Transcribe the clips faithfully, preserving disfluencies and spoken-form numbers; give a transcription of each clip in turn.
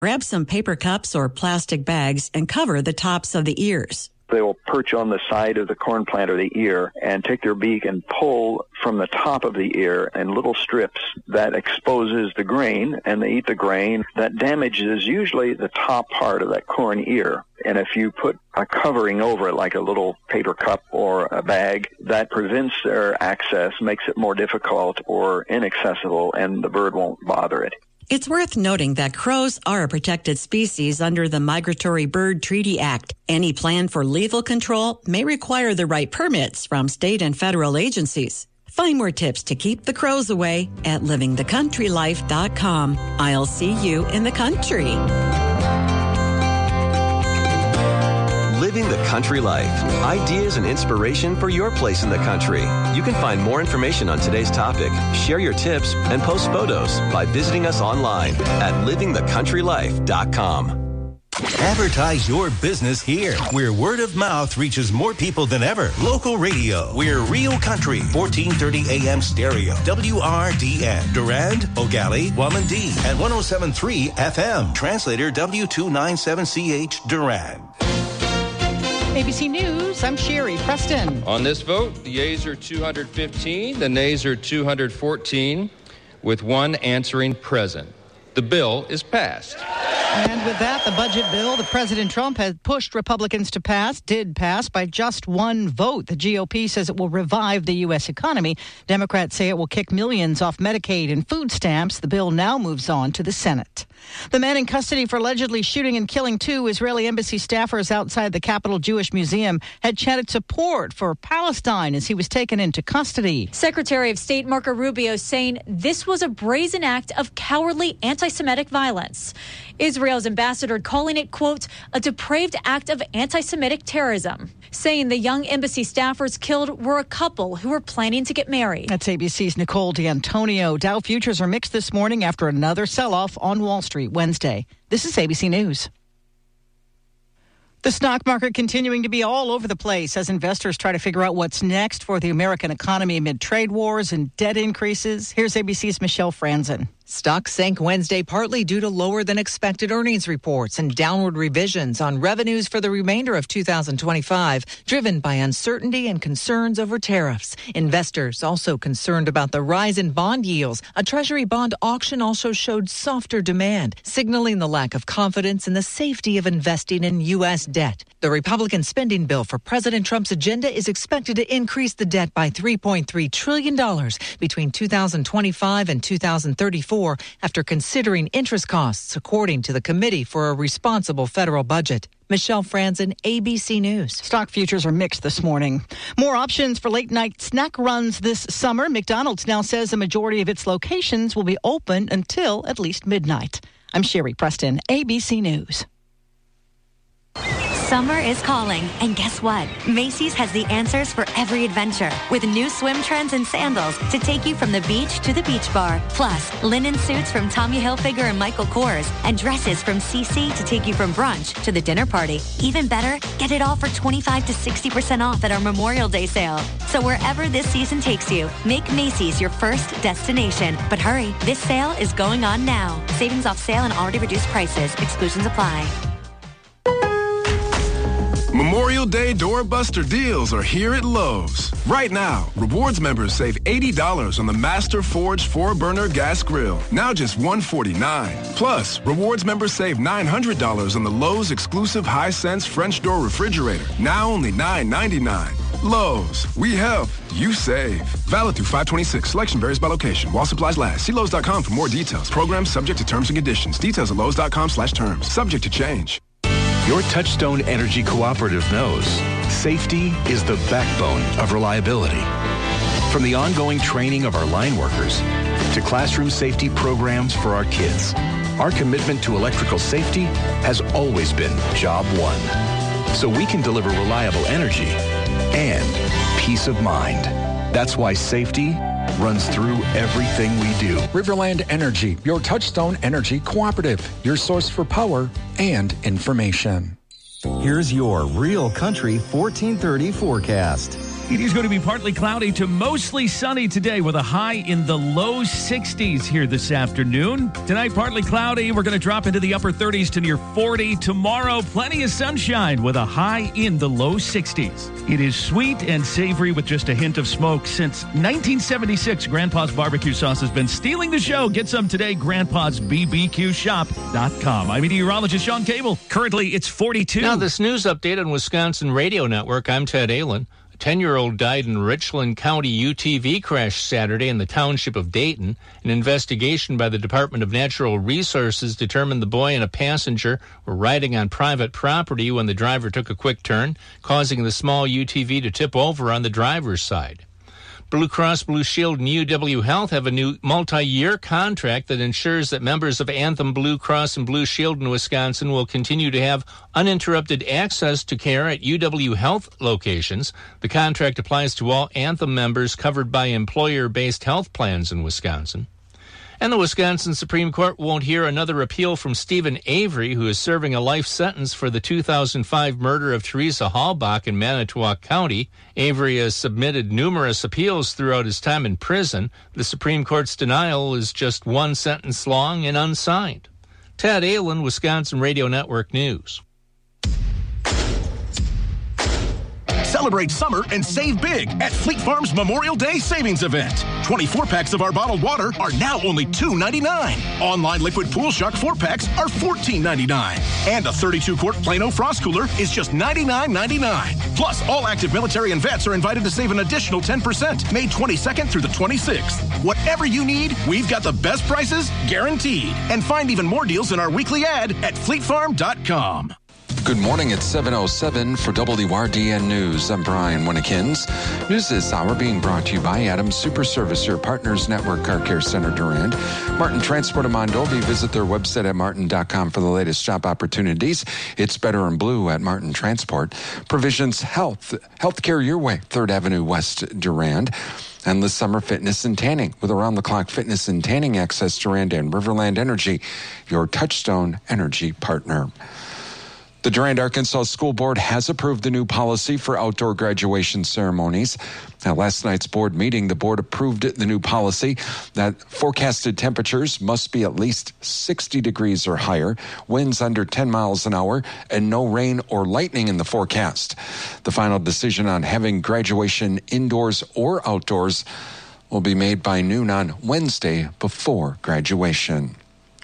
Grab some paper cups or plastic bags and cover the tops of the ears. They will perch on the side of the corn plant or the ear and take their beak and pull from the top of the ear in little strips that exposes the grain, and they eat the grain. That damages usually the top part of that corn ear. And if you put a covering over it, like a little paper cup or a bag, that prevents their access, makes it more difficult or inaccessible, and the bird won't bother it. It's worth noting that crows are a protected species under the Migratory Bird Treaty Act. Any plan for lethal control may require the right permits from state and federal agencies. Find more tips to keep the crows away at living the country life dot com. I'll see you in the country. Living the Country Life. Ideas and inspiration for your place in the country. You can find more information on today's topic, share your tips, and post photos by visiting us online at living the country life dot com. Advertise your business here, where word of mouth reaches more people than ever. Local radio. We're Real Country, fourteen thirty A M stereo. W R D N. Durand, Ogali, Wamandee, and one oh seven point three F M. Translator W two ninety-seven C H Durand. A B C News, I'm Sherry Preston. On this vote, the yeas are two hundred fifteen, the nays are two hundred fourteen, with one answering present. The bill is passed. And with that, the budget bill that President Trump had pushed Republicans to pass did pass by just one vote. The G O P says it will revive the U S economy. Democrats say it will kick millions off Medicaid and food stamps. The bill now moves on to the Senate. The man in custody for allegedly shooting and killing two Israeli embassy staffers outside the Capitol Jewish Museum had chanted support for Palestine as he was taken into custody. Secretary of State Marco Rubio saying this was a brazen act of cowardly anti-Semitic violence. Israel's ambassador calling it, quote, a depraved act of anti-Semitic terrorism, saying the young embassy staffers killed were a couple who were planning to get married. That's A B C's Nicole D'Antonio. Dow futures are mixed this morning after another sell-off on Wall Street Wednesday. This is A B C News. The stock market continuing to be all over the place as investors try to figure out what's next for the American economy amid trade wars and debt increases. Here's A B C's Michelle Franzen. Stocks sank Wednesday partly due to lower than expected earnings reports and downward revisions on revenues for the remainder of two thousand twenty-five, driven by uncertainty and concerns over tariffs. Investors also concerned about the rise in bond yields. A Treasury bond auction also showed softer demand, signaling the lack of confidence in the safety of investing in U S debt. The Republican spending bill for President Trump's agenda is expected to increase the debt by three point three trillion dollars between two thousand twenty-five and two thousand thirty-four. After considering interest costs, according to the Committee for a Responsible Federal Budget. Michelle Franzen, A B C News. Stock futures are mixed this morning. More options for late-night snack runs this summer. McDonald's now says the majority of its locations will be open until at least midnight. I'm Sherry Preston, A B C News. Summer is calling, and guess what? Macy's has the answers for every adventure, with new swim trends and sandals to take you from the beach to the beach bar. Plus, linen suits from Tommy Hilfiger and Michael Kors, and dresses from C C to take you from brunch to the dinner party. Even better, get it all for twenty-five to sixty percent off at our Memorial Day sale. So wherever this season takes you, make Macy's your first destination. But hurry, this sale is going on now. Savings off sale and already reduced prices. Exclusions apply. Memorial Day doorbuster deals are here at Lowe's. Right now, Rewards members save eighty dollars on the Master Forge four burner gas grill, now just one hundred forty-nine dollars. Plus, Rewards members save nine hundred dollars on the Lowe's exclusive Hisense French door refrigerator, now only nine ninety-nine. Lowe's, we help, you save. Valid through five twenty-six. Selection varies by location. While supplies last. See Lowe's dot com for more details. Programs subject to terms and conditions. Details at Lowe's dot com slash terms. Subject to change. Your Touchstone Energy Cooperative knows safety is the backbone of reliability. From the ongoing training of our line workers to classroom safety programs for our kids, our commitment to electrical safety has always been job one. So we can deliver reliable energy and peace of mind. That's why safety runs through everything we do. Riverland Energy, your Touchstone Energy Cooperative, your source for power and information. Here's your Real Country fourteen thirty forecast. It is going to be partly cloudy to mostly sunny today with a high in the low sixties here this afternoon. Tonight, partly cloudy. We're going to drop into the upper thirties to near forty. Tomorrow, plenty of sunshine with a high in the low sixties. It is sweet and savory with just a hint of smoke. Since nineteen seventy-six, Grandpa's Barbecue Sauce has been stealing the show. Get some today, grandpas b b q shop dot com. I'm meteorologist Sean Cable. Currently, it's forty-two. Now, this news update on Wisconsin Radio Network. I'm Ted Allen. ten-year-old died in Richland County U T V crash Saturday in the township of Dayton. An investigation by the Department of Natural Resources determined the boy and a passenger were riding on private property when the driver took a quick turn, causing the small U T V to tip over on the driver's side. Blue Cross Blue Shield and U W Health have a new multi-year contract that ensures that members of Anthem Blue Cross and Blue Shield in Wisconsin will continue to have uninterrupted access to care at U W Health locations. The contract applies to all Anthem members covered by employer-based health plans in Wisconsin. And the Wisconsin Supreme Court won't hear another appeal from Stephen Avery, who is serving a life sentence for the two thousand five murder of Teresa Halbach in Manitowoc County. Avery has submitted numerous appeals throughout his time in prison. The Supreme Court's denial is just one sentence long and unsigned. Ted Allen, Wisconsin Radio Network News. Celebrate summer and save big at Fleet Farm's Memorial Day Savings Event. twenty-four packs of our bottled water are now only two ninety-nine. Online liquid Pool Shark four packs are fourteen ninety-nine. And a thirty-two quart Plano Frost Cooler is just ninety-nine ninety-nine. Plus, all active military and vets are invited to save an additional ten percent, May twenty-second through the twenty-sixth. Whatever you need, we've got the best prices guaranteed. And find even more deals in our weekly ad at fleet farm dot com. Good morning, it's seven oh seven for W R D N News. I'm Brian Winnekins. News this hour being brought to you by Adams Super Service, your Partners Network Car Care Center, Durand. Martin Transport of Mondovi. Visit their website at martin dot com for the latest job opportunities. It's better in blue at Martin Transport. Provisions Health, healthcare your way, third Avenue West, Durand. Endless summer fitness and tanning with around-the-clock fitness and tanning access, Durand and Riverland Energy, your Touchstone Energy partner. The Durand, Arkansas School Board has approved the new policy for outdoor graduation ceremonies. At last night's board meeting, the board approved the new policy that forecasted temperatures must be at least sixty degrees or higher, winds under ten miles an hour, and no rain or lightning in the forecast. The final decision on having graduation indoors or outdoors will be made by noon on Wednesday before graduation.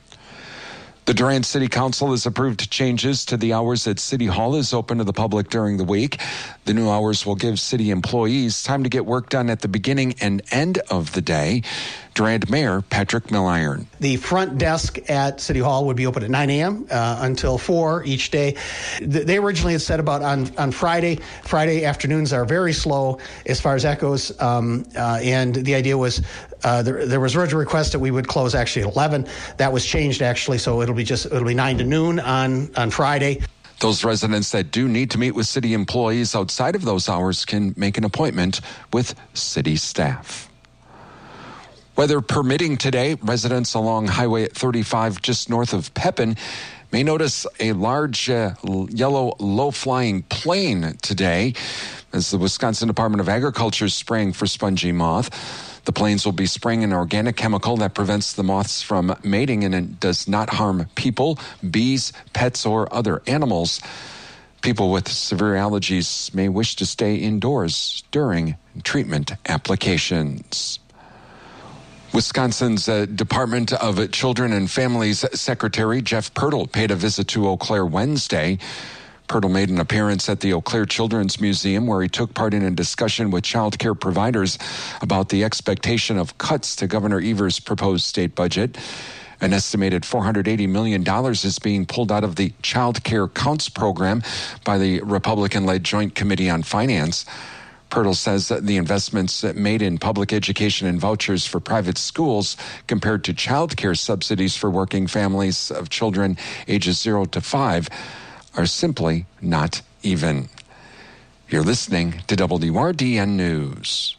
The Durand City Council has approved changes to the hours that City Hall is open to the public during the week. The new hours will give city employees time to get work done at the beginning and end of the day. Durand Mayor Patrick Milliron. The front desk at City Hall would be open at nine a.m. Uh, until four each day. They originally had said about on, on Friday. Friday afternoons are very slow as far as that goes. Um, uh, and the idea was uh, there, there was a request that we would close actually at eleven. That was changed actually, so it'll be just it'll be nine to noon on, on Friday. Those residents that do need to meet with city employees outside of those hours can make an appointment with city staff. Weather permitting today, residents along Highway thirty-five just north of Pepin may notice a large uh, yellow low-flying plane today as the Wisconsin Department of Agriculture is spraying for spongy moth. The planes will be spraying an organic chemical that prevents the moths from mating and it does not harm people, bees, pets, or other animals. People with severe allergies may wish to stay indoors during treatment applications. Wisconsin's uh, Department of Children and Families Secretary Jeff Pirtle paid a visit to Eau Claire Wednesday. Pirtle made an appearance at the Eau Claire Children's Museum where he took part in a discussion with child care providers about the expectation of cuts to Governor Evers' proposed state budget. An estimated four hundred eighty million dollars is being pulled out of the Child Care Counts program by the Republican-led Joint Committee on Finance. Pirtle says that the investments made in public education and vouchers for private schools compared to child care subsidies for working families of children ages zero to five are simply not even. You're listening to W R D N News.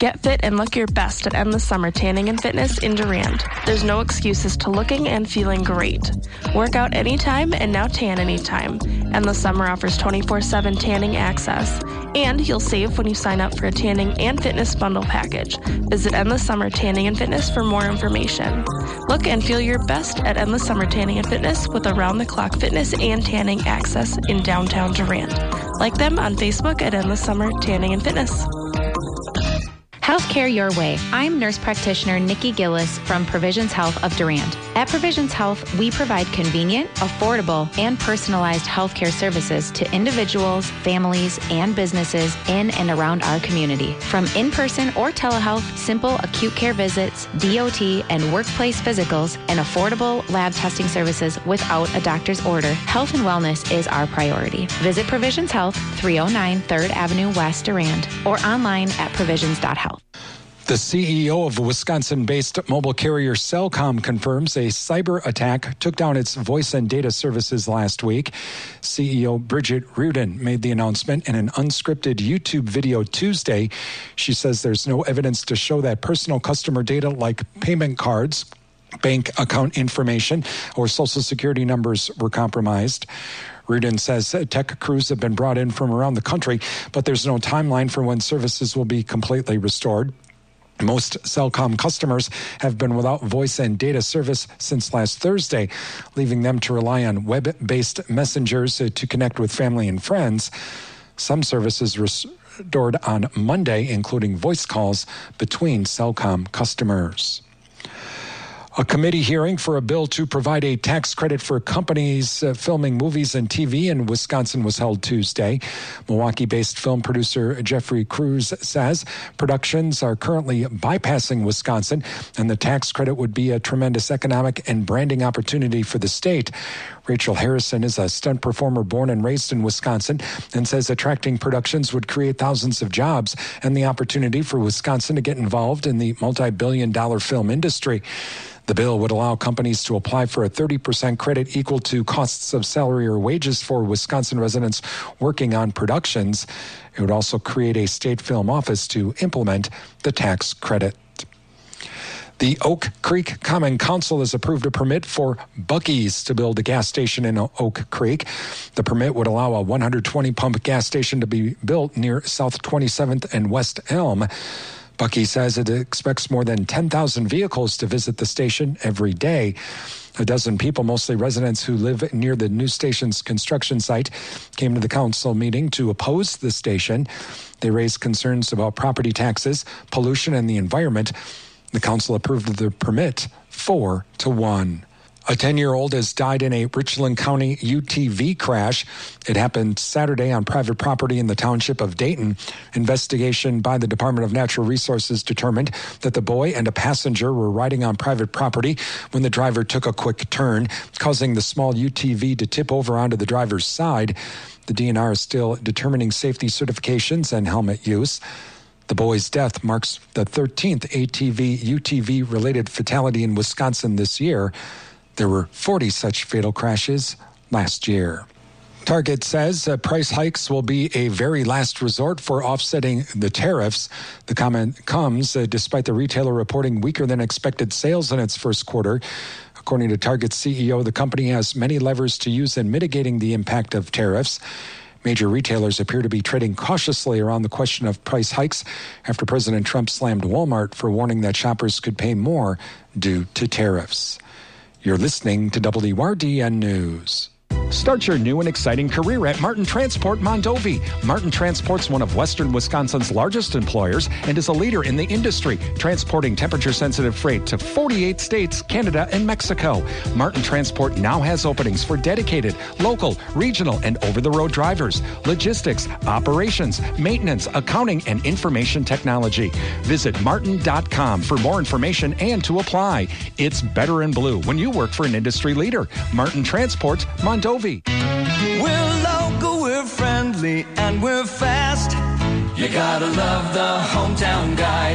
Get fit and look your best at Endless Summer Tanning and Fitness in Durand. There's no excuses to looking and feeling great. Work out anytime and now tan anytime. Endless Summer offers twenty-four seven tanning access. And you'll save when you sign up for a tanning and fitness bundle package. Visit Endless Summer Tanning and Fitness for more information. Look and feel your best at Endless Summer Tanning and Fitness with around-the-clock fitness and tanning access in downtown Durand. Like them on Facebook at Endless Summer Tanning and Fitness. Healthcare your way. I'm nurse practitioner Nikki Gillis from Provisions Health of Durand. At Provisions Health, we provide convenient, affordable, and personalized healthcare services to individuals, families, and businesses in and around our community. From in-person or telehealth, simple acute care visits, D O T, and workplace physicals, and affordable lab testing services without a doctor's order, health and wellness is our priority. Visit Provisions Health, three oh nine third Avenue West, Durand, or online at provisions dot health. The C E O of Wisconsin-based mobile carrier Cellcom confirms a cyber attack took down its voice and data services last week. C E O Bridget Reardon made the announcement in an unscripted YouTube video Tuesday. She says there's no evidence to show that personal customer data like payment cards, bank account information, or social security numbers were compromised. Reardon says tech crews have been brought in from around the country, but there's no timeline for when services will be completely restored. Most Cellcom customers have been without voice and data service since last Thursday, leaving them to rely on web-based messengers to connect with family and friends. Some services restored on Monday, including voice calls between Cellcom customers. A committee hearing for a bill to provide a tax credit for companies uh, filming movies and T V in Wisconsin was held Tuesday. Milwaukee-based film producer Jeffrey Cruz says productions are currently bypassing Wisconsin, and the tax credit would be a tremendous economic and branding opportunity for the state. Rachel Harrison is a stunt performer born and raised in Wisconsin and says attracting productions would create thousands of jobs and the opportunity for Wisconsin to get involved in the multi-billion dollar film industry. The bill would allow companies to apply for a thirty percent credit equal to costs of salary or wages for Wisconsin residents working on productions. It would also create a state film office to implement the tax credit. The Oak Creek Common Council has approved a permit for Buc-ee's to build a gas station in Oak Creek. The permit would allow a one hundred twenty pump gas station to be built near South twenty-seventh and West Elm. Buc-ee says it expects more than ten thousand vehicles to visit the station every day. A dozen people, mostly residents who live near the new station's construction site, came to the council meeting to oppose the station. They raised concerns about property taxes, pollution, and the environment. The council approved the permit four to one. A ten-year-old has died in a Richland County U T V crash. It happened Saturday on private property in the township of Dayton. Investigation by the Department of Natural Resources determined that the boy and a passenger were riding on private property when the driver took a quick turn, causing the small U T V to tip over onto the driver's side. The D N R is still determining safety certifications and helmet use. The boy's death marks the thirteenth A T V U T V-related fatality in Wisconsin this year. There were forty such fatal crashes last year. Target says uh, price hikes will be a very last resort for offsetting the tariffs. The comment comes uh, despite the retailer reporting weaker than expected sales in its first quarter. According to Target's C E O, the company has many levers to use in mitigating the impact of tariffs. Major retailers appear to be treading cautiously around the question of price hikes after President Trump slammed Walmart for warning that shoppers could pay more due to tariffs. You're listening to W R D N News. Start your new and exciting career at Martin Transport Mondovi. Martin Transport's one of Western Wisconsin's largest employers and is a leader in the industry, transporting temperature-sensitive freight to forty-eight states, Canada, and Mexico. Martin Transport now has openings for dedicated, local, regional, and over-the-road drivers, logistics, operations, maintenance, accounting, and information technology. Visit martin dot com for more information and to apply. It's better in blue when you work for an industry leader. Martin Transport Mondovi. We're local, we're friendly, and we're fast. You gotta love the hometown guys.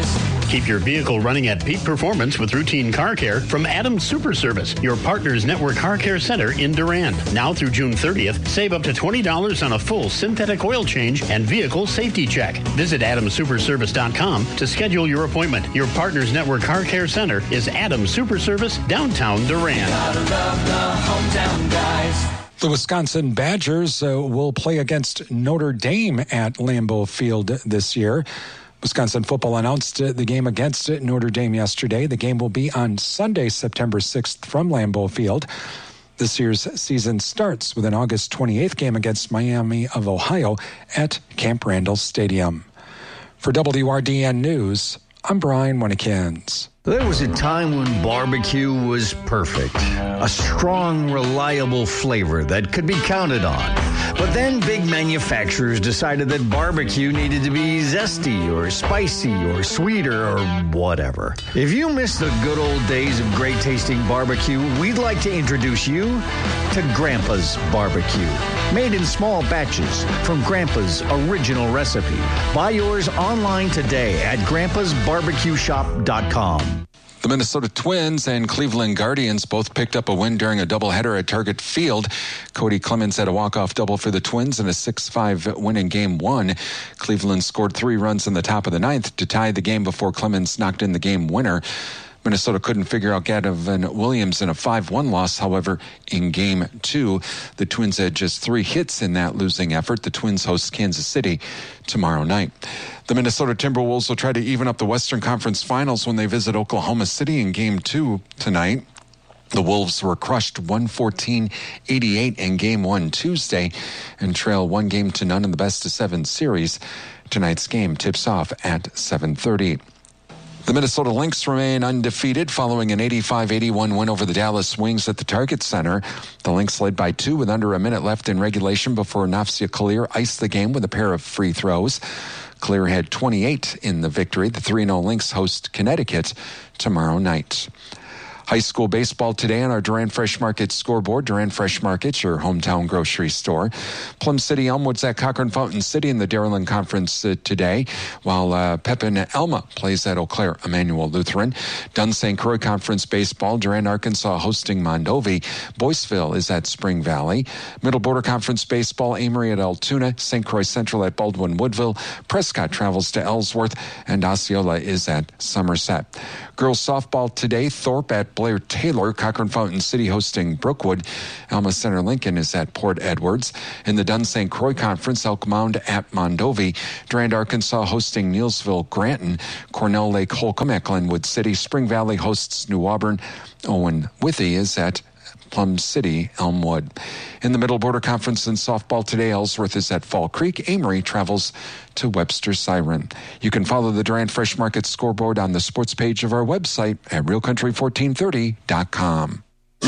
Keep your vehicle running at peak performance with routine car care from Adams Super Service, your Partners Network Car Care Center in Durand. Now through June thirtieth, save up to twenty dollars on a full synthetic oil change and vehicle safety check. Visit adams super service dot com to schedule your appointment. Your Partners Network Car Care Center is Adams Super Service, downtown Durand. Gotta love the hometown guys. The Wisconsin Badgers uh, will play against Notre Dame at Lambeau Field this year. Wisconsin football announced uh, the game against uh, Notre Dame yesterday. The game will be on Sunday, September sixth from Lambeau Field. This year's season starts with an August twenty-eighth game against Miami of Ohio at Camp Randall Stadium. For W R D N News, I'm Brian Winnekins. There was a time when barbecue was perfect. A strong, reliable flavor that could be counted on. But then big manufacturers decided that barbecue needed to be zesty or spicy or sweeter or whatever. If you miss the good old days of great tasting barbecue, we'd like to introduce you to Grandpa's Barbecue. Made in small batches from Grandpa's original recipe. Buy yours online today at grandpas barbecue shop dot com. The Minnesota Twins and Cleveland Guardians both picked up a win during a doubleheader at Target Field. Cody Clemens had a walk-off double for the Twins in a six five win in Game one. Cleveland scored three runs in the top of the ninth to tie the game before Clemens knocked in the game winner. Minnesota couldn't figure out Gavin Williams in a five one loss. However, in Game two, the Twins had just three hits in that losing effort. The Twins host Kansas City tomorrow night. The Minnesota Timberwolves will try to even up the Western Conference Finals when they visit Oklahoma City in Game two tonight. The Wolves were crushed one fourteen eighty-eight in Game one Tuesday and trail one game to none in the best-of-seven series. Tonight's game tips off at seven thirty. The Minnesota Lynx remain undefeated following an eighty-five eighty-one win over the Dallas Wings at the Target Center. The Lynx led by two with under a minute left in regulation before Nafsia Kalir iced the game with a pair of free throws. Kalir had twenty-eight in the victory. The three and oh Lynx host Connecticut tomorrow night. High school baseball today on our Durand Fresh Market scoreboard. Durand Fresh Market, your hometown grocery store. Plum City Elmwood's at Cochrane Fountain City in the Dairyland Conference uh, today, while uh, Pepin Elma plays at Eau Claire Emmanuel Lutheran. Dunn Saint Croix Conference baseball. Durand, Arkansas hosting Mondovi. Boyceville is at Spring Valley. Middle Border Conference baseball. Amory at Altoona. Saint Croix Central at Baldwin Woodville. Prescott travels to Ellsworth, and Osceola is at Somerset. Girls softball today. Thorpe at Blair Taylor. Cochrane Fountain City hosting Brookwood. Alma Center Lincoln is at Port Edwards. In the Dunn Saint Croix Conference, Elk Mound at Mondovi. Durand, Arkansas hosting Neillsville Granton. Cornell Lake Holcomb at Glenwood City. Spring Valley hosts New Auburn. Owen Withy is at Plum City, Elmwood. In the Middle Border Conference in softball today, Ellsworth is at Fall Creek. Amory travels to Webster Siren. You can follow the Durand Fresh Market scoreboard on the sports page of our website at real country fourteen thirty dot com.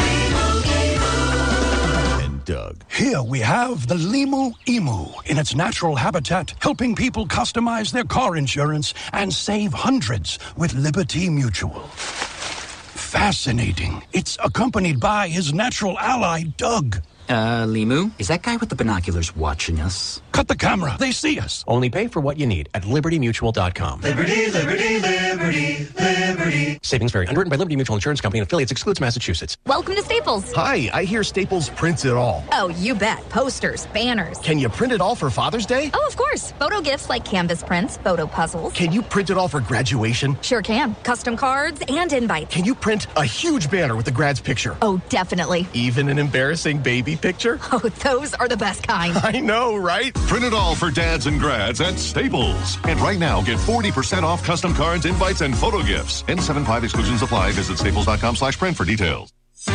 And Doug. Here we have the Limu Emu in its natural habitat, helping people customize their car insurance and save hundreds with Liberty Mutual. Fascinating. It's accompanied by his natural ally, Doug. Uh, Limu, is that guy with the binoculars watching us? Cut the camera. They see us. Only pay for what you need at liberty mutual dot com. Liberty, liberty, liberty, liberty. Savings vary. Underwritten by Liberty Mutual Insurance Company and affiliates. Excludes Massachusetts. Welcome to Staples. Hi, I hear Staples prints it all. Oh, you bet. Posters, banners. Can you print it all for Father's Day? Oh, of course. Photo gifts like canvas prints, photo puzzles. Can you print it all for graduation? Sure can. Custom cards and invites. Can you print a huge banner with the grad's picture? Oh, definitely. Even an embarrassing baby picture? Oh, those are the best kind. I know, right? Print it all for dads and grads at Staples. And right now, get forty percent off custom cards, invites, and photo gifts. N seventy-five exclusions apply. Visit staples dot com slash print for details.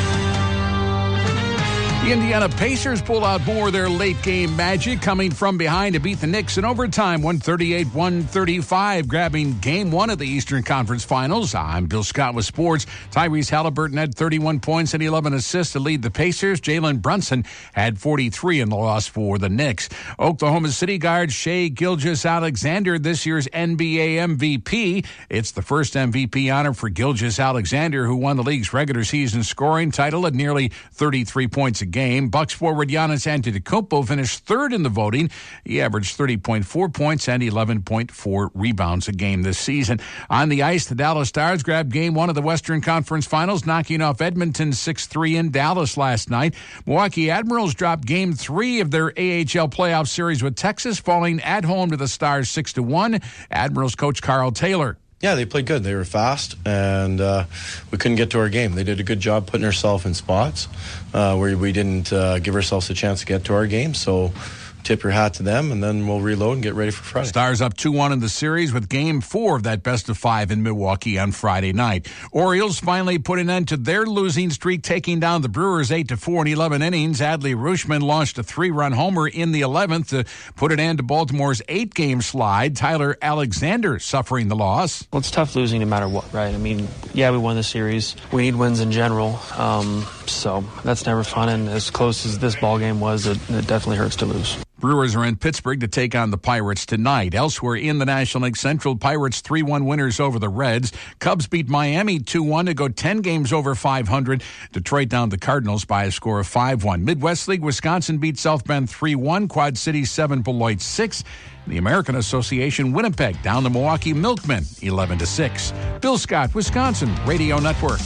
The Indiana Pacers pulled out more of their late-game magic, coming from behind to beat the Knicks in overtime, one thirty-eight one thirty-five, grabbing Game one of the Eastern Conference Finals. I'm Bill Scott with sports. Tyrese Halliburton had thirty-one points and eleven assists to lead the Pacers. Jalen Brunson had forty-three in the loss for the Knicks. Oklahoma City guard Shai Gilgeous-Alexander, this year's N B A M V P. It's the first M V P honor for Gilgeous-Alexander, who won the league's regular season scoring title at nearly thirty-three points a game. game. Bucks forward Giannis Antetokounmpo finished third in the voting. He averaged thirty point four points and eleven point four rebounds a game this season. On the ice, the Dallas Stars grabbed game one of the Western Conference Finals, knocking off Edmonton six three in Dallas last night. Milwaukee Admirals dropped game three of their A H L playoff series with Texas, falling at home to the Stars six to one. Admirals coach Carl Taylor. Yeah, they played good. They were fast, and uh, we couldn't get to our game. They did a good job putting ourselves in spots uh, where we didn't uh, give ourselves a chance to get to our game. So tip your hat to them, and then we'll reload and get ready for Friday. Stars up two one in the series with game four of that best of five in Milwaukee on Friday night. Orioles finally put an end to their losing streak, taking down the Brewers eight to four in eleven innings. Adley Rutschman launched a three-run homer in the eleventh to put an end to Baltimore's eight-game slide. Tyler Alexander suffering the loss. Well, it's tough losing no matter what, right? I mean, yeah, we won the series. We need wins in general, um, so that's never fun, and as close as this ball game was, it, it definitely hurts to lose. Brewers are in Pittsburgh to take on the Pirates tonight. Elsewhere in the National League Central, Pirates three one winners over the Reds. Cubs beat Miami two one to go ten games over five hundred. Detroit down the Cardinals by a score of five one. Midwest League, Wisconsin beat South Bend three one. Quad City seven, Beloit six. The American Association, Winnipeg down the Milwaukee Milkmen eleven to six. Bill Scott, Wisconsin Radio Network.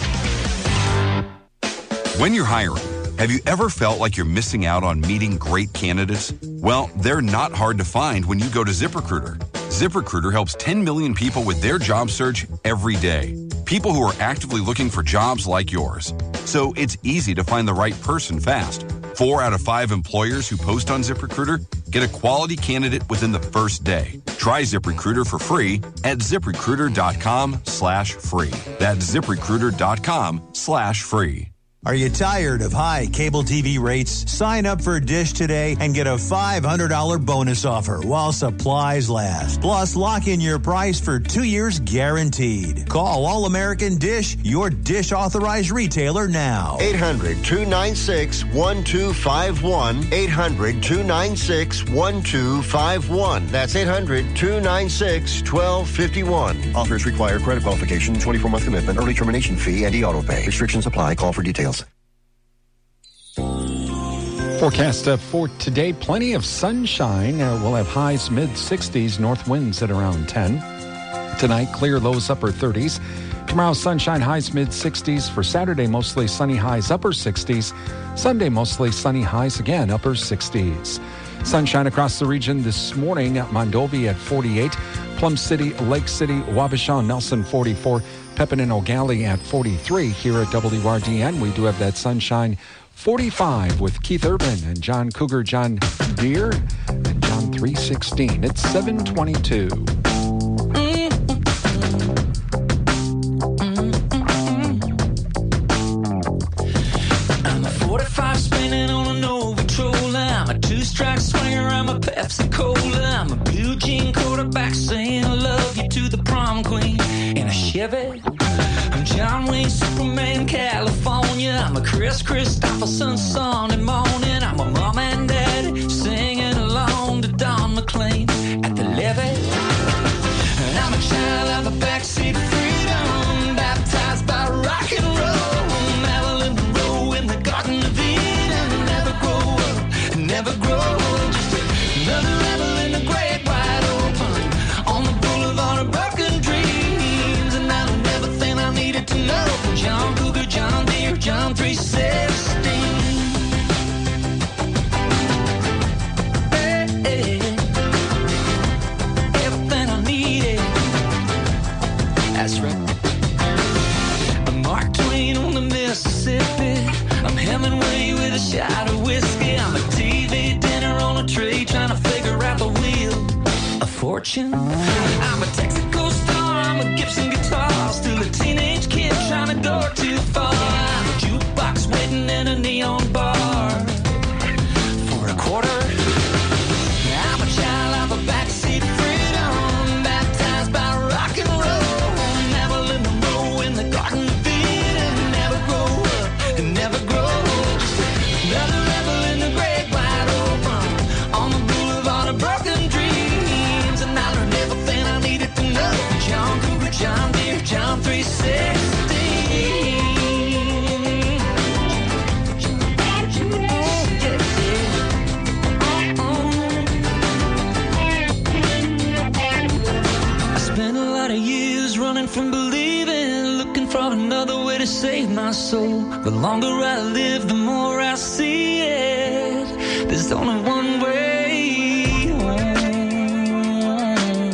When you're hiring, have you ever felt like you're missing out on meeting great candidates? Well, they're not hard to find when you go to ZipRecruiter. ZipRecruiter helps ten million people with their job search every day. People who are actively looking for jobs like yours. So it's easy to find the right person fast. Four out of five employers who post on ZipRecruiter get a quality candidate within the first day. Try ZipRecruiter for free at ZipRecruiter.com slash free. That's ZipRecruiter.com slash free. Are you tired of high cable T V rates? Sign up for Dish today and get a five hundred dollars bonus offer while supplies last. Plus, lock in your price for two years guaranteed. Call All American Dish, your Dish authorized retailer now. eight hundred, two nine six, one two five one. eight hundred, two nine six, one two five one. That's eight hundred, two nine six, one two five one. Offers require credit qualification, twenty-four month commitment, early termination fee, and e-auto pay. Restrictions apply. Call for details. Forecast uh, for today, plenty of sunshine. Uh, we'll have highs mid sixties, north winds at around ten. Tonight, clear lows upper thirties. Tomorrow, sunshine, highs mid sixties. For Saturday, mostly sunny, highs upper sixties. Sunday, mostly sunny, highs again upper sixties. Sunshine across the region this morning. Mondovi at forty-eight. Plum City, Lake City, Wabasha, Nelson forty-four. Pepin and O'Galley at forty-three. Here at W R D N, we do have that sunshine forty-five with Keith Urban and John Cougar, John Deere, and John three sixteen. It's seven twenty-two. I'm a forty-five spinning on a Nova Troller. I'm a two-strike swinger. I'm a Pepsi Cola. I'm a blue jean quarterback saying I love you to the prom queen in a Chevy. I'm John Wayne, Superman, California. I'm a Chris Christopherson Sunday morning. I'm a mom and daddy singing along to Don McLean at the levee. And I'm a child of a backseat freedom, baptized by rock and roll. Marilyn Monroe in the Garden of Eden. Never grow up, never grow old. Just another rebel in the great wide open on the boulevard of broken dreams. And I don't ever think I needed to know from John Cougar, John Deere, John three sixteen. Hey, hey. Everything I needed. That's right. I'm Mark Twain on the Mississippi. I'm Hemingway with a shot of whiskey. I'm a T V dinner on a tray trying to figure out the wheel of fortune. I'm a Texaco star. I'm a Gibson guitar. Still a teenage kid trying to go too far. I'm a jukebox waiting in a neon bar for a quarter. I'm a child of a backseat freedom, baptized by rock and roll. Marilyn Monroe in the Garden of Eden. Never grow up and never grow old. Just another rebel in the great wide open on the boulevard of broken dreams. And I learned everything I needed to know. John Cougar, John Deere, John save my soul. The longer I live, the more I see it. There's only one way home.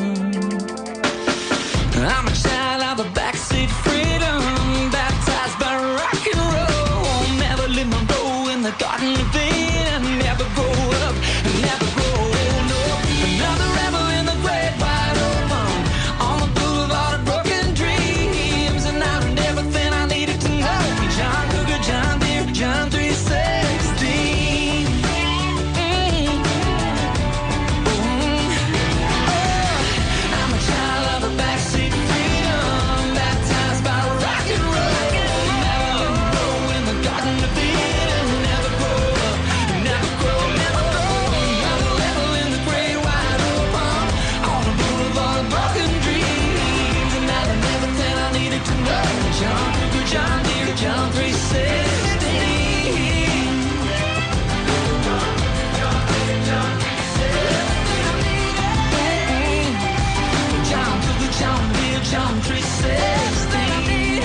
I'm a child of the backseat freedom, baptized by rock and roll. Never live my role in the Garden of Eden. Never grow up, never grow old. No, another rebel in the great wide open, on the boulevard of broken dreams, and I learned everything I needed to know. John Cougar, John Deere, John three sixteen. Mm. Mm. Oh, I'm a child of the backseat freedom, baptized by rock and roll. Never grow in the Garden of Eden. Never grow up, never grow, never grow. Another level in the great wide open, on the boulevard of broken dreams, and I learned everything I needed to know. John Cougar, John Deere, John three sixteen. John Cougar, John Deere, John three sixteen.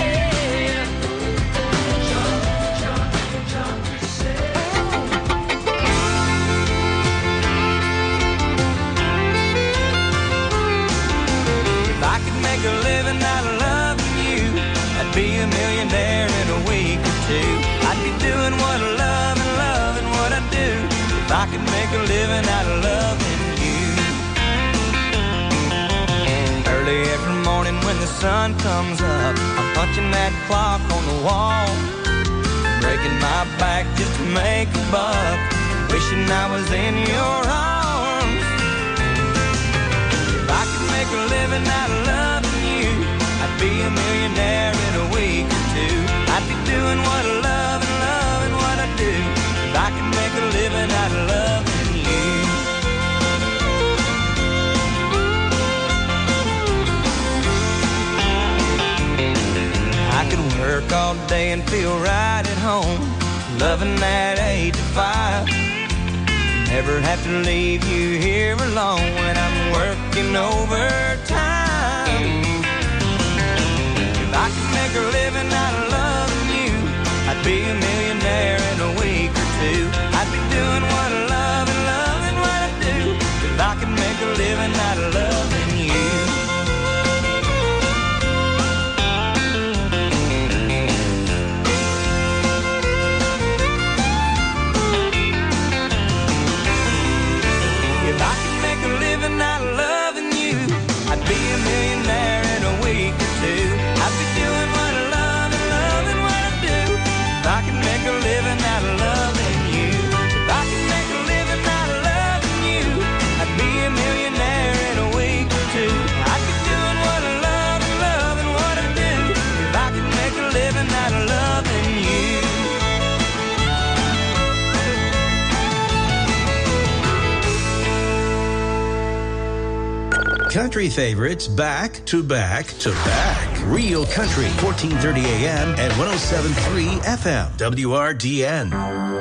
If I could make a living out of loving you, I'd be a millionaire in a week or two. I'd be doing what I love and loving what I do. If I could make a living out of loving you. Early every morning when the sun comes up, I'm punching that clock on the wall, breaking my back just to make a buck, wishing I was in your arms. If I could make a living out of loving you, I'd be a millionaire in a week or two. I'd be doing what I love and loving what I do. If I could make a living out of loving you. I could work all day and feel right at home, loving that eight to five. Never have to leave you here alone when I'm working overtime. If I could make a living out of loving you, I'd be a millionaire in a week or two. I'd be doing what I love and loving what I do. If I could make a living out of loving you. If I could make a living out of loving you, I'd be a millionaire in a week or two. I'd be doing what I love and loving what I do. If I could make a living out of loving you. If I could make a living out of loving you, I'd be a millionaire in a week or two. I'd be doing what I love and loving what I do. If I could make a living out of loving you. Country favorites back to back to back. Real Country, fourteen thirty A M and one oh seven point three F M. W R D N.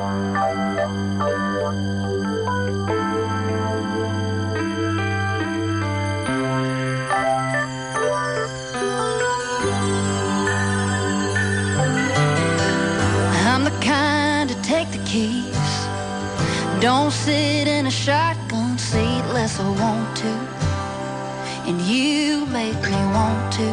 I'm the kind to take the keys, don't sit in a shotgun seat unless I want to, and you make me want to.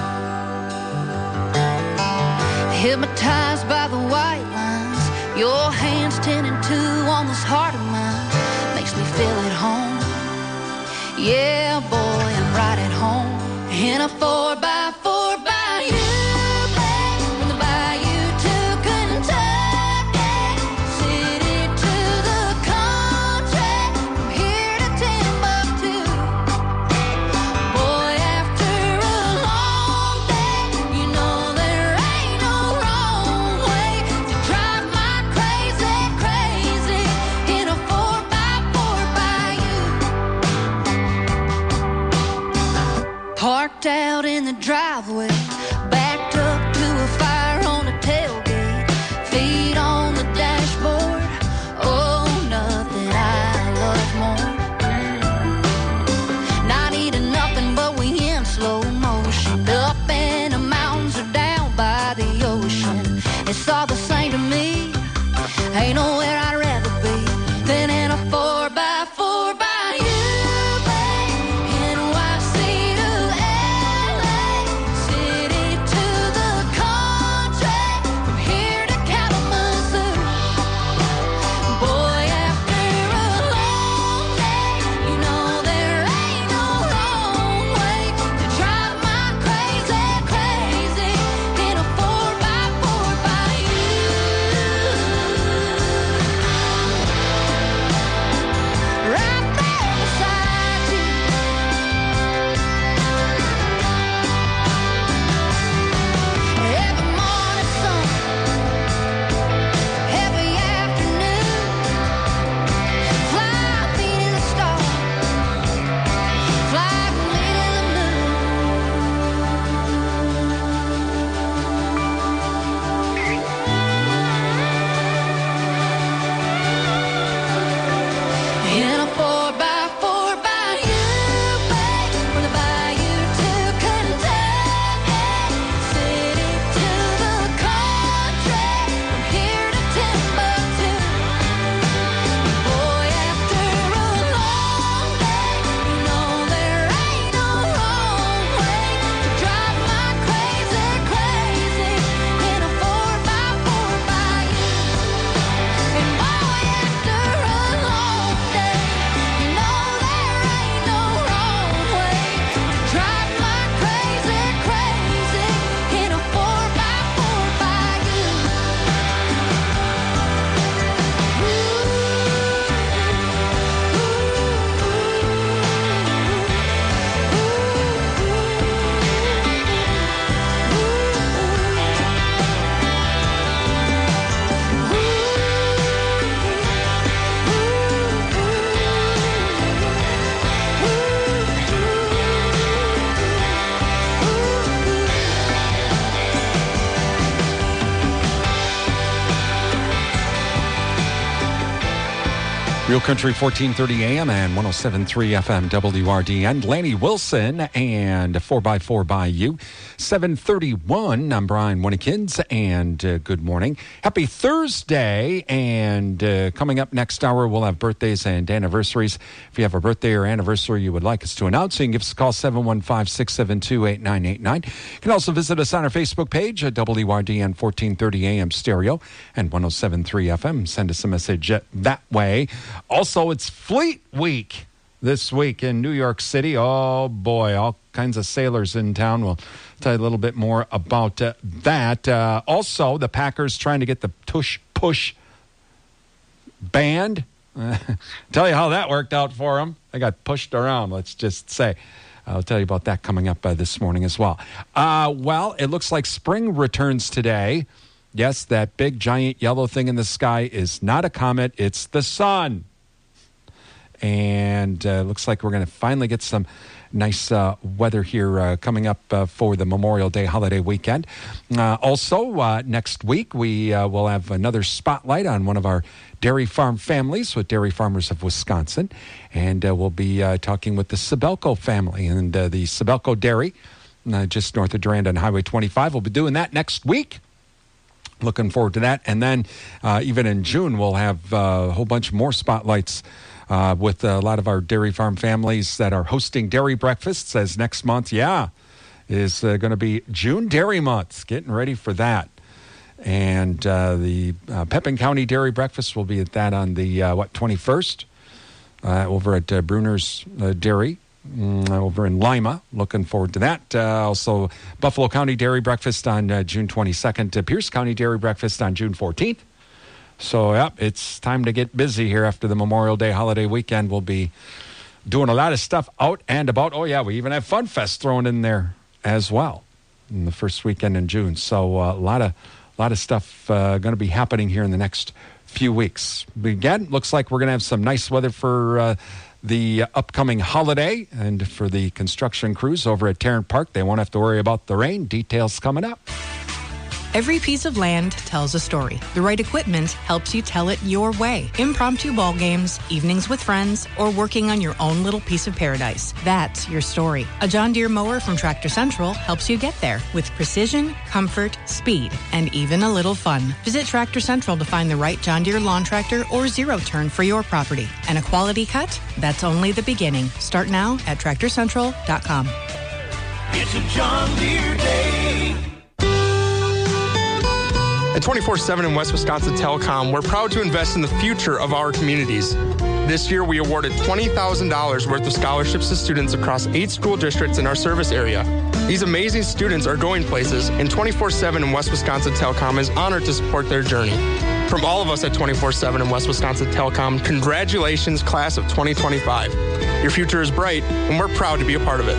Hypnotized by the white lines, your hands ten and two on this heart of mine, makes me feel at home. Yeah, boy, I'm right at home in a four by four by you. Real Country fourteen thirty A M and one oh seven point three F M W R D N. Lanny Wilson and four by four by you. seven thirty-one. I'm Brian Winnekins, and uh, good morning. Happy Thursday. And uh, coming up next hour, we'll have birthdays and anniversaries. If you have a birthday or anniversary you would like us to announce, you can give us a call, seven one five, six seven two, eight nine eight nine. You can also visit us on our Facebook page at W R D N fourteen thirty A M stereo and one oh seven point three F M. Send us a message that way. Also, it's Fleet Week this week in New York City. Oh, boy, all kinds of sailors in town. We'll tell you a little bit more about uh, that. Uh, also, the Packers trying to get the tush push banned. Uh, tell you how that worked out for them. They got pushed around, let's just say. I'll tell you about that coming up uh, this morning as well. Uh, well, it looks like spring returns today. Yes, that big, giant yellow thing in the sky is not a comet. It's the sun. And it uh, looks like we're going to finally get some nice uh, weather here uh, coming up uh, for the Memorial Day holiday weekend. Uh, also, uh, next week, we uh, will have another spotlight on one of our dairy farm families with Dairy Farmers of Wisconsin. And uh, we'll be uh, talking with the Sabelco family and uh, the Sabelco Dairy, uh, just north of Durand on Highway twenty-five. We'll be doing that next week. Looking forward to that. And then uh, even in June, we'll have uh, a whole bunch more spotlights uh, with a lot of our dairy farm families that are hosting dairy breakfasts, as next month, yeah, is uh, going to be June Dairy Month. Getting ready for that. And uh, the uh, Pepin County Dairy Breakfast will be at that on the, uh, what, twenty-first uh, over at uh, Bruner's uh, Dairy. Mm, over in Lima. Looking forward to that. Uh, also, Buffalo County Dairy Breakfast on uh, June twenty-second. Uh, Pierce County Dairy Breakfast on June fourteenth. So, yep, it's time to get busy here after the Memorial Day holiday weekend. We'll be doing a lot of stuff out and about. Oh, yeah, we even have Fun Fest thrown in there as well in the first weekend in June. So, uh, a lot of, a lot of stuff uh, going to be happening here in the next few weeks. But again, looks like we're going to have some nice weather for uh, the upcoming holiday, and for the construction crews over at Tarrant Park, they won't have to worry about the rain. Details coming up. Every piece of land tells a story. The right equipment helps you tell it your way. Impromptu ball games, evenings with friends, or working on your own little piece of paradise. That's your story. A John Deere mower from Tractor Central helps you get there with precision, comfort, speed, and even a little fun. Visit Tractor Central to find the right John Deere lawn tractor or zero turn for your property. And a quality cut? That's only the beginning. Start now at tractor central dot com. It's a John Deere day. At twenty-four seven and West Wisconsin Telecom, we're proud to invest in the future of our communities. This year, we awarded twenty thousand dollars worth of scholarships to students across eight school districts in our service area. These amazing students are going places, and twenty-four seven and West Wisconsin Telecom is honored to support their journey. From all of us at twenty-four seven and West Wisconsin Telecom, congratulations, class of twenty twenty-five. Your future is bright, and we're proud to be a part of it.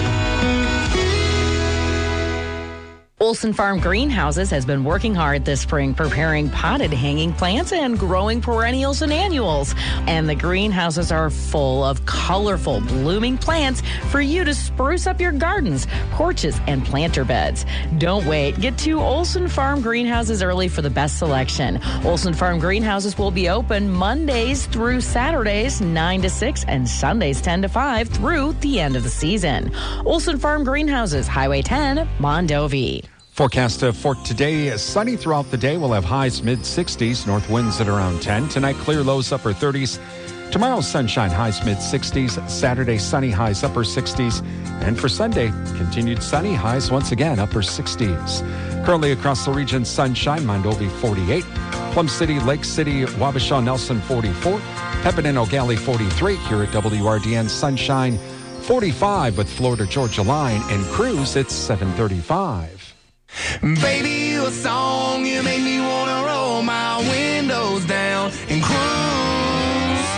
Olson Farm Greenhouses has been working hard this spring preparing potted hanging plants and growing perennials and annuals. And the greenhouses are full of colorful blooming plants for you to spruce up your gardens, porches, and planter beds. Don't wait. Get to Olson Farm Greenhouses early for the best selection. Olson Farm Greenhouses will be open Mondays through Saturdays nine to six and Sundays ten to five through the end of the season. Olson Farm Greenhouses, Highway ten, Mondovi. Forecast uh, for today, sunny throughout the day. We'll have highs mid-sixties, north winds at around ten. Tonight, clear lows, upper thirties. Tomorrow, sunshine, highs mid-sixties. Saturday, sunny, highs upper sixties. And for Sunday, continued sunny, highs once again, upper sixties. Currently across the region, sunshine, Mondovi forty-eight. Plum City, Lake City, Wabasha, Nelson forty-four. Pepin and O'Galley forty-three. Here at W R D N, sunshine forty-five with Florida Georgia Line and Cruise, it's seven thirty-five. Baby, you a song, you make me wanna roll my windows down and cruise.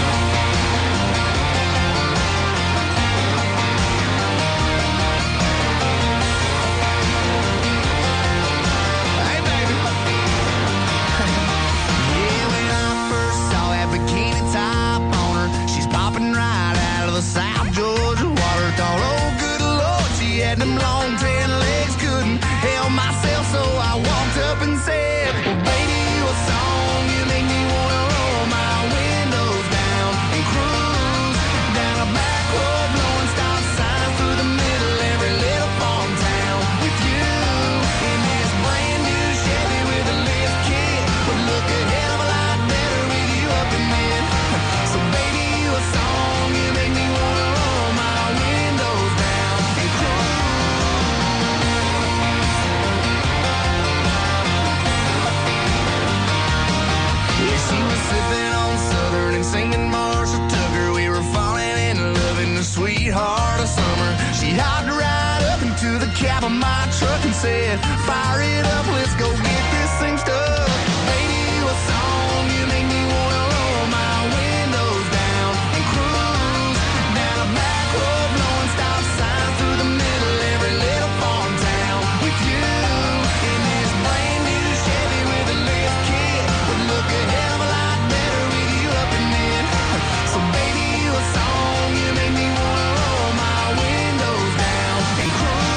Hey, baby. Yeah, when I first saw that bikini top on her, she's popping right out of the South Georgia water. Thought, oh, good Lord, she had them long tan legs, couldn't help myself, so I walked up and said, well, baby, you a song, you make me wanna roll my truck and said, fire it up, let's go get this thing stuck. Baby, you a song, you make me wanna roll my windows down and cruise down a back road, blowing stop signs through the middle of every little farm town. With you in this brand new Chevy with a lift kit, would look a hell of a lot better with you up in it. So baby, you a song, you make me wanna roll my windows down and cruise.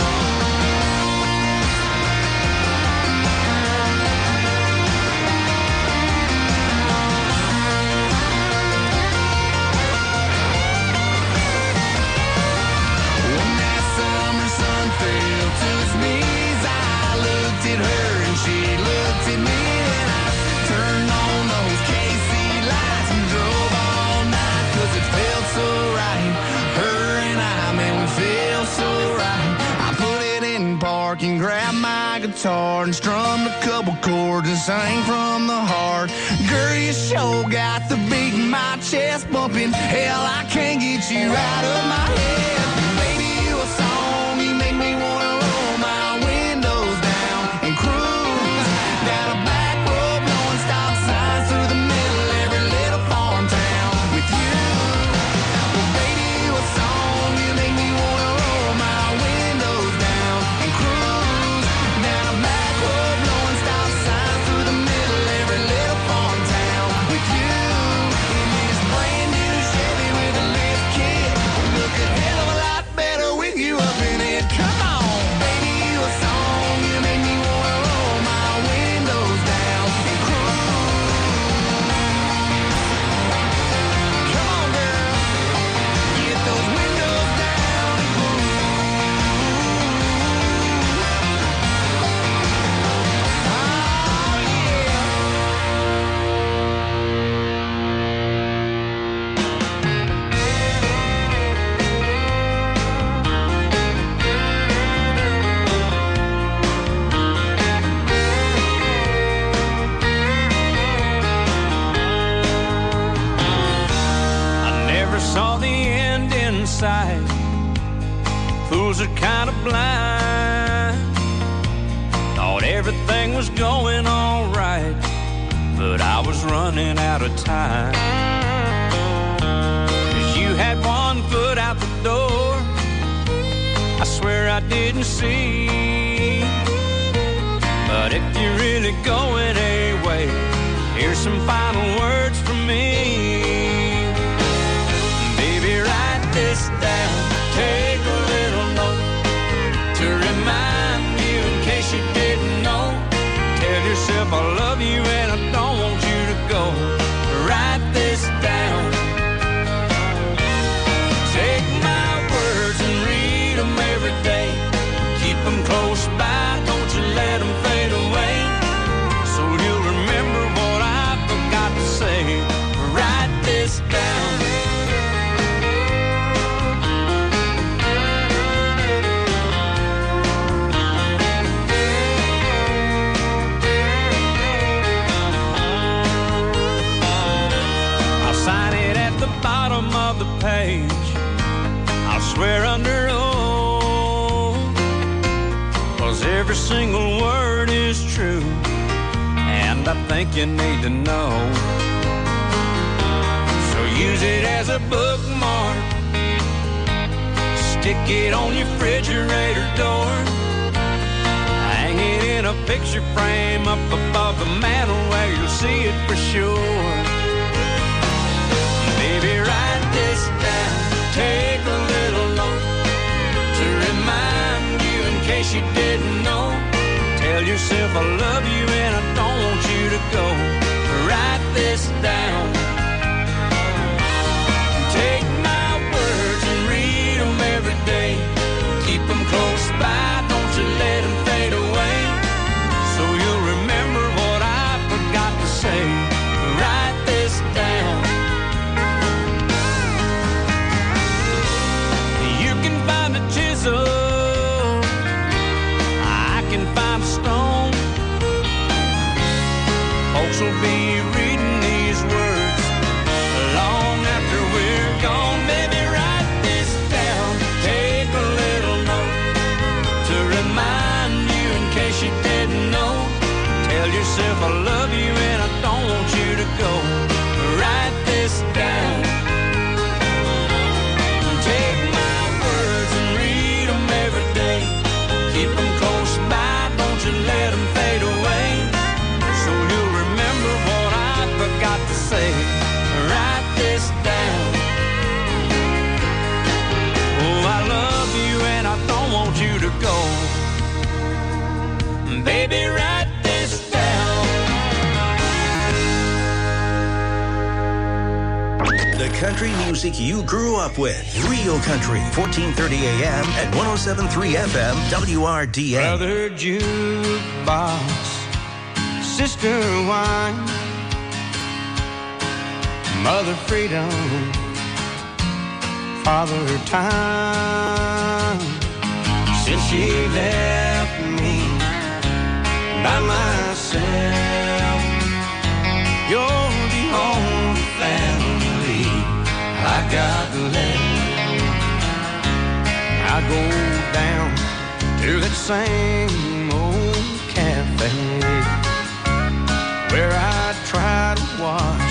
When that summer sun fell to its knees, I looked at her and she looked at me, and I turned on those K C lights and drove all night, 'cause it felt so right. Her and I, man, we feel so right. I put it in park and grabbed my guitar and strummed a couple chords and sang from the heart. Girl, you sure got the beat in my chest bumping. Hell, I can't get you out of my head. Baby, you a song, you make me wanna roll my windows down and cruise down a back road, blowing stop signs through the middle of every little farm town. With you, well, baby, you a song, you make me wanna roll my windows down and cruise down a back road, blowing stop signs through the middle of every little farm town. With you in this brand new Chevy with a lift kit, look a hell of a lot better with you up in it. Come on, baby, you a song, you make me wanna roll my windows down and cruise. Come on, girl, get those windows down and cruise. Oh, yeah. I never saw the end in sight. Fools are kind of blind. Thought everything was going all right, but I was running out of time. 'Cause you had one foot out the door, I swear I didn't see. But if you're really going away, here's some final words from me. Baby, write this down, take a little note to remind you in case you didn't know. Tell yourself I love you and I don't want you to go. Write this down. Take my words and read them every day. Keep them close by, don't you let them fade away. So you'll remember what I forgot to say. Write this down. I'll sign it at the bottom of the page. I'll swear under oath, 'cause every single word is true, and I think you need to know. So use it as a bookmark, stick it on your refrigerator door, hang it in a picture frame up above the mantle where you'll see it for sure. Baby, write this down, take a little note to remind you in case you didn't know. Tell yourself I love you and I don't want you to go. Write this down. Take my words and read them every day. Keep them close by, don't you let them fade away. So you'll remember what I forgot to say. Write this down. You can find a chisel, I can find a stone. Folks will be reading these words The country music you grew up with. Real Country, fourteen thirty A M and one oh seven point three F M, W R D A. Brother jukebox, sister wine, mother freedom, father time. Since she left me by myself, you're the only family I got left. I go down to that same old cafe where I try to